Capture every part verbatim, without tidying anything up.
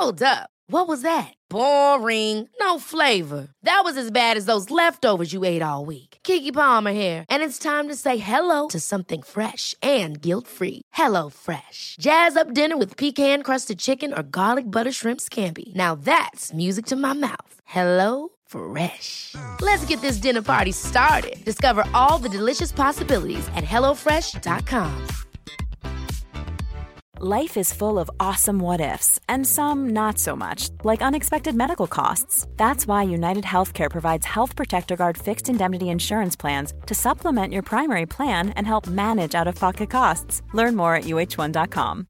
Hold up. What was that? Boring. No flavor. That was as bad as those leftovers you ate all week. Keke Palmer here, and it's time to say hello to something fresh and guilt-free. Hello Fresh. Jazz up dinner with pecan-crusted chicken or garlic butter shrimp scampi. Now that's music to my mouth. Hello Fresh. Let's get this dinner party started. Discover all the delicious possibilities at hello fresh dot com. Life is full of awesome what-ifs, and some not so much, like unexpected medical costs. That's why United Healthcare provides Health Protector Guard fixed indemnity insurance plans to supplement your primary plan and help manage out-of-pocket costs. Learn more at U H one dot com.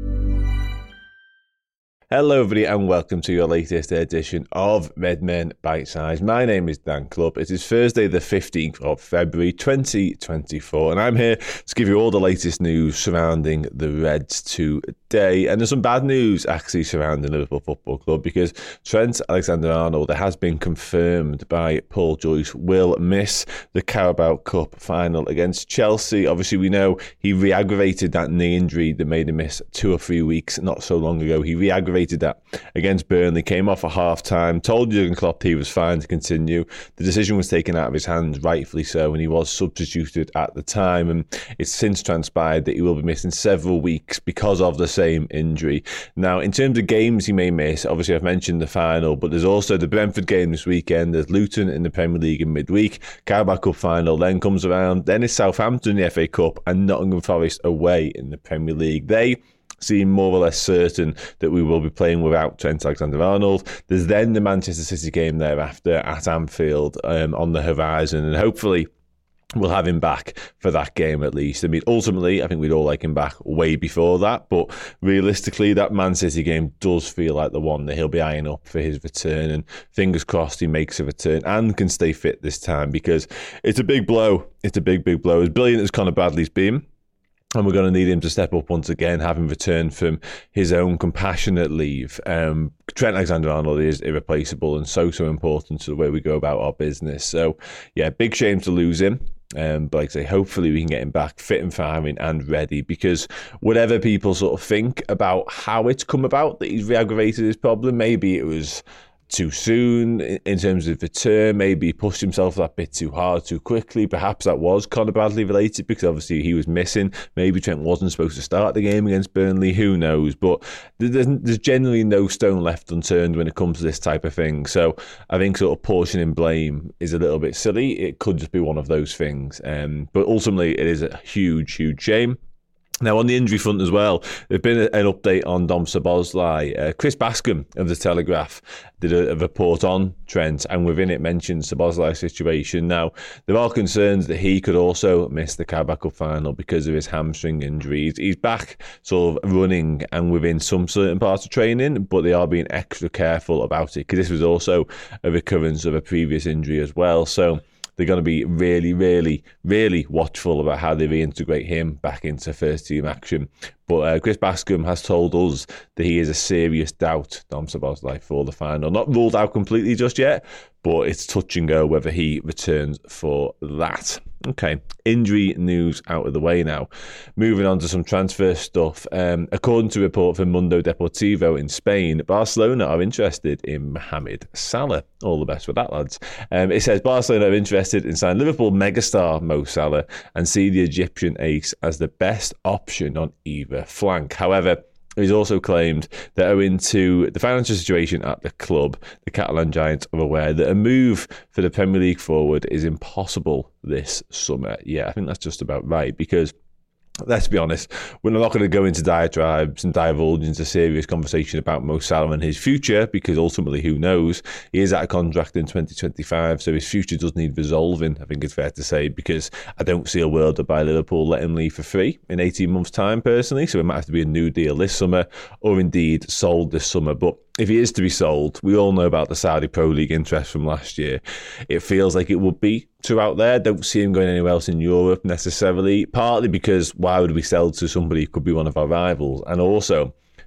Hello everybody and welcome to your latest edition of Redmen Bite Size. My name is Dan Clubb. It is Thursday the fifteenth of February twenty twenty-four and I'm here to give you all the latest news surrounding the Reds today. And there's some bad news actually surrounding Liverpool Football Club because Trent Alexander-Arnold, it has been confirmed by Paul Joyce, will miss the Carabao Cup final against Chelsea. Obviously we know he re-aggravated that knee injury that made him miss two or three weeks not so long ago. He re-aggravated that against Burnley, came off at half time, told Jurgen Klopp he was fine to continue. The decision was taken out of his hands, rightfully so, and he was substituted at the time, and it's since transpired that he will be missing several weeks because of the same injury. Now, in terms of games he may miss, obviously I've mentioned the final, but there's also the Brentford game this weekend, there's Luton in the Premier League in midweek, Carabao Cup final then comes around, then it's Southampton in the F A Cup and Nottingham Forest away in the Premier League. They seem more or less certain that we will be playing without Trent Alexander-Arnold. There's then the Manchester City game thereafter at Anfield um, on the horizon, and hopefully we'll have him back for that game at least. I mean, ultimately, I think we'd all like him back way before that, but realistically, that Man City game does feel like the one that he'll be eyeing up for his return, and fingers crossed he makes a return and can stay fit this time, because it's a big blow. It's a big, big blow. As brilliant as Conor Bradley's been, and we're going to need him to step up once again, having returned from his own compassionate leave. Um, Trent Alexander-Arnold is irreplaceable and so, so important to the way we go about our business. So, yeah, big shame to lose him. Um, but like I say, hopefully we can get him back fit and firing and ready, because whatever people sort of think about how it's come about that he's re-aggravated his problem, maybe it was too soon in terms of the term, maybe he pushed himself that bit too hard too quickly. Perhaps that was Conor Bradley related, because obviously he was missing. Maybe Trent wasn't supposed to start the game against Burnley, who knows, but there's, there's generally no stone left unturned when it comes to this type of thing. So I think sort of portioning blame is a little bit silly. It could just be one of those things, um, but ultimately it is a huge huge shame. Now, on the injury front as well, there's been an update on Dom Szoboszlai. Uh, Chris Bascom of The Telegraph did a, a report on Trent, and within it mentioned Szoboszlai's situation. Now, there are concerns that he could also miss the Carabao Cup final because of his hamstring injuries. He's back sort of running and within some certain parts of training, but they are being extra careful about it, because this was also a recurrence of a previous injury as well. So they're going to be really, really, really watchful about how they reintegrate him back into first team action. But uh, Chris Bascom has told us that he is a serious doubt, Dom Szoboszlai, for the final. Not ruled out completely just yet, but it's touch and go whether he returns for that. Okay, injury news out of the way now. Moving on to some transfer stuff. Um, according to a report from Mundo Deportivo in Spain, Barcelona are interested in Mohamed Salah. All the best with that, lads. Um, it says Barcelona are interested in signing Liverpool megastar Mo Salah and see the Egyptian ace as the best option on either flank. However, he's also claimed that owing to the financial situation at the club, the Catalan Giants are aware that a move for the Premier League forward is impossible this summer. Yeah, I think that's just about right, because let's be honest, we're not going to go into diatribes and divulge into serious conversation about Mo Salah and his future, because ultimately, who knows? He is out of contract in twenty twenty-five, so his future does need resolving, I think it's fair to say, because I don't see a world whereby Liverpool let him leave for free in eighteen months' time, personally, so it might have to be a new deal this summer, or indeed sold this summer. But if he is to be sold, we all know about the Saudi Pro League interest from last year. It feels like it would be to out there. Don't see him going anywhere else in Europe necessarily, partly because why would we sell to somebody who could be one of our rivals, and also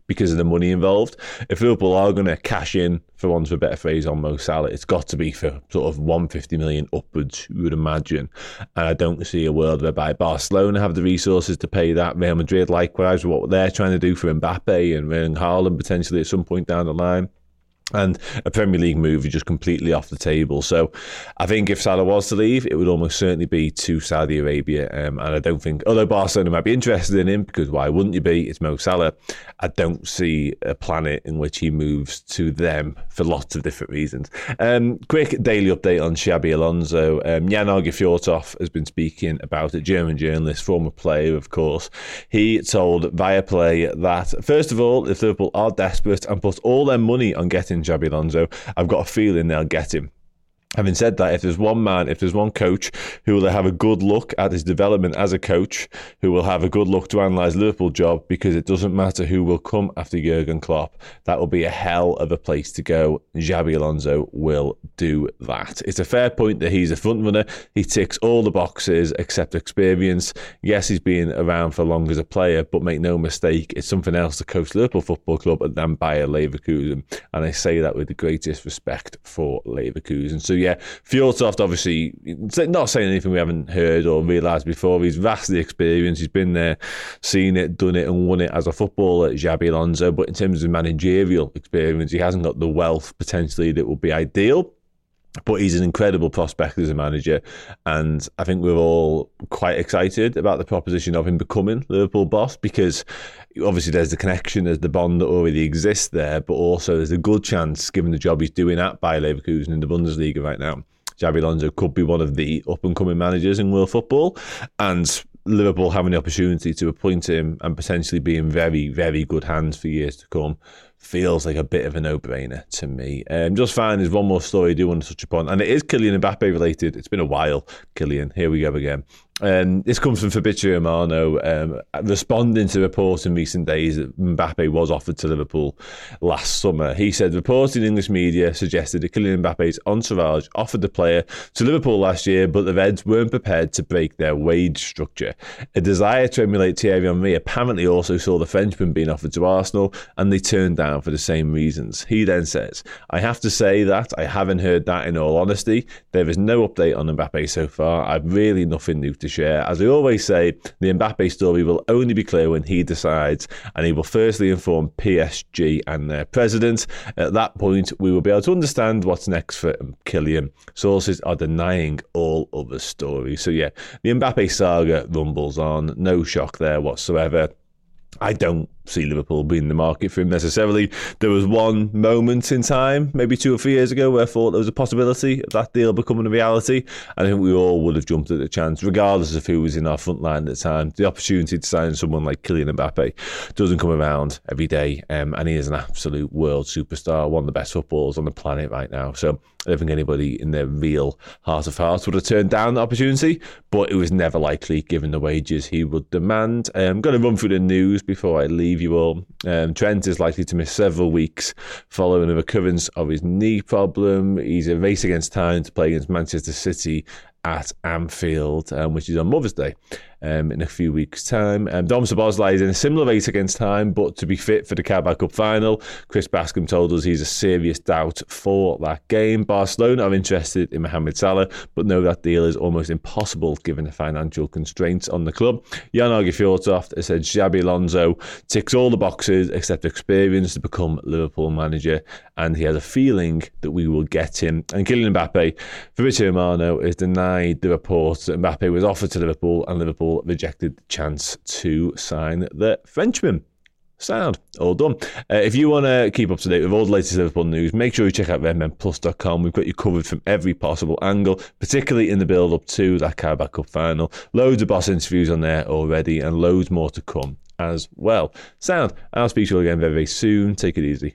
because of the money involved. If Liverpool are going to cash in, for want of a better phrase, on Mo Salah, it's got to be for sort of one hundred fifty million upwards, you would imagine. And I don't see a world whereby Barcelona have the resources to pay that. Real Madrid, likewise, what they're trying to do for Mbappe and Haaland potentially at some point down the line. And a Premier League move is just completely off the table. So I think if Salah was to leave, it would almost certainly be to Saudi Arabia. Um, and I don't think, although Barcelona might be interested in him, because why wouldn't you be? It's Mo Salah. I don't see a planet in which he moves to them for lots of different reasons. Um, quick daily update on Xabi Alonso. Um, Jan-Åge Fjørtoft has been speaking about it. German journalist, former player, of course. He told Viaplay that, first of all, if Liverpool are desperate and put all their money on getting Xabi Alonso, I've got a feeling they'll get him. Having said that, if there's one man, if there's one coach who will have a good look at his development as a coach, who will have a good look to analyse Liverpool job, because it doesn't matter who will come after Jurgen Klopp, that will be a hell of a place to go. Xabi Alonso will do that. It's a fair point that he's a front runner. He ticks all the boxes except experience. Yes, he's been around for long as a player, but make no mistake, it's something else to coach Liverpool Football Club than Bayer Leverkusen. And I say that with the greatest respect for Leverkusen. So yeah, Fjørtoft obviously not saying anything we haven't heard or realised before. He's vastly experienced. He's been there, seen it, done it and won it as a footballer, Xabi Alonso. But in terms of managerial experience, he hasn't got the wealth potentially that would be ideal. But he's an incredible prospect as a manager, and I think we're all quite excited about the proposition of him becoming Liverpool boss, because obviously there's the connection, there's the bond that already exists there, but also there's a good chance, given the job he's doing at Bayer Leverkusen in the Bundesliga right now, Xabi Alonso could be one of the up-and-coming managers in world football, and Liverpool having the opportunity to appoint him and potentially be in very, very good hands for years to come feels like a bit of a no-brainer to me. Um, just fine, there's one more story I do want to touch upon, and it is Kylian Mbappe related. It's been a while, Kylian. Here we go again. Um, this comes from Fabrizio Romano, um, responding to reports in recent days that Mbappe was offered to Liverpool last summer. He said, reports in English media suggested that Kylian Mbappe's entourage offered the player to Liverpool last year, but the Reds weren't prepared to break their wage structure. A desire to emulate Thierry Henry apparently also saw the Frenchman being offered to Arsenal, and they turned down for the same reasons. He then says, I have to say that I haven't heard that in all honesty. There is no update on Mbappe so far. I've really nothing new to share. As I always say, the Mbappe story will only be clear when he decides, and he will firstly inform P S G and their president. At that point, we will be able to understand what's next for Kylian. Sources are denying all other stories. So yeah, the Mbappe saga rumbles on. No shock there whatsoever. I don't see Liverpool being in the market for him necessarily. There was one moment in time, maybe two or three years ago, where I thought there was a possibility of that deal becoming a reality. And I think we all would have jumped at the chance, regardless of who was in our front line at the time. The opportunity to sign someone like Kylian Mbappe doesn't come around every day. Um, and he is an absolute world superstar, one of the best footballers on the planet right now. So I don't think anybody in their real heart of hearts would have turned down the opportunity, but it was never likely given the wages he would demand. I'm um, going to run through the news before I leave you all. Um, Trent is likely to miss several weeks following a recurrence of his knee problem. He's a race against time to play against Manchester City at Anfield, um, which is on Mother's Day um, in a few weeks' time. Um, Dom Szoboszlai is in a similar race against time, but to be fit for the Carabao Cup final. Chris Bascom told us he's a serious doubt for that game. Barcelona are interested in Mohamed Salah, but know that deal is almost impossible given the financial constraints on the club. Jan-Åge Fjørtoft has said Xabi Alonso ticks all the boxes except experience to become Liverpool manager, and he has a feeling that we will get him. And Kylian Mbappe, Fabrizio Romano has denied the reports that Mbappe was offered to Liverpool and Liverpool rejected the chance to sign the Frenchman. Sound. All done. Uh, if you want to keep up to date with all the latest Liverpool news, make sure you check out red men plus dot com. We've got you covered from every possible angle, particularly in the build-up to that Carabao Cup final. Loads of boss interviews on there already and loads more to come as well. Sound. I'll speak to you again very, very soon. Take it easy.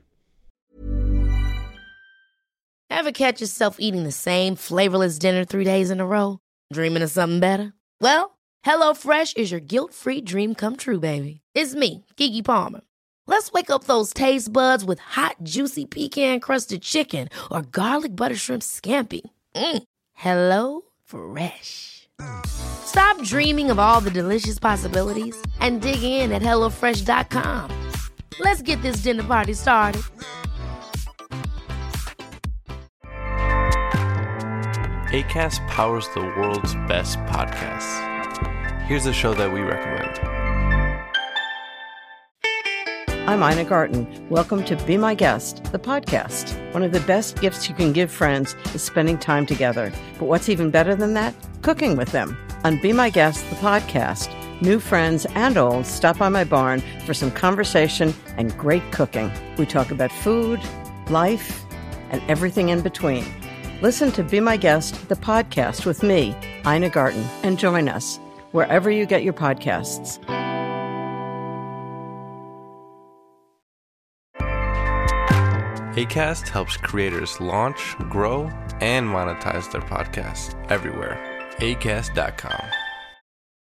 Ever catch yourself eating the same flavorless dinner three days in a row? Dreaming of something better? Well, HelloFresh is your guilt-free dream come true, baby. It's me, Keke Palmer. Let's wake up those taste buds with hot, juicy pecan-crusted chicken or garlic butter shrimp scampi. Mm. Hello Fresh. Stop dreaming of all the delicious possibilities and dig in at hello fresh dot com. Let's get this dinner party started. Acast powers the world's best podcasts. Here's a show that we recommend. I'm Ina Garten. Welcome to Be My Guest, the podcast. One of the best gifts you can give friends is spending time together. But what's even better than that? Cooking with them. On Be My Guest, the podcast, new friends and old stop by my barn for some conversation and great cooking. We talk about food, life, and everything in between. Listen to Be My Guest, the podcast with me, Ina Garten, and join us wherever you get your podcasts. Acast helps creators launch, grow, and monetize their podcasts everywhere. acast dot com.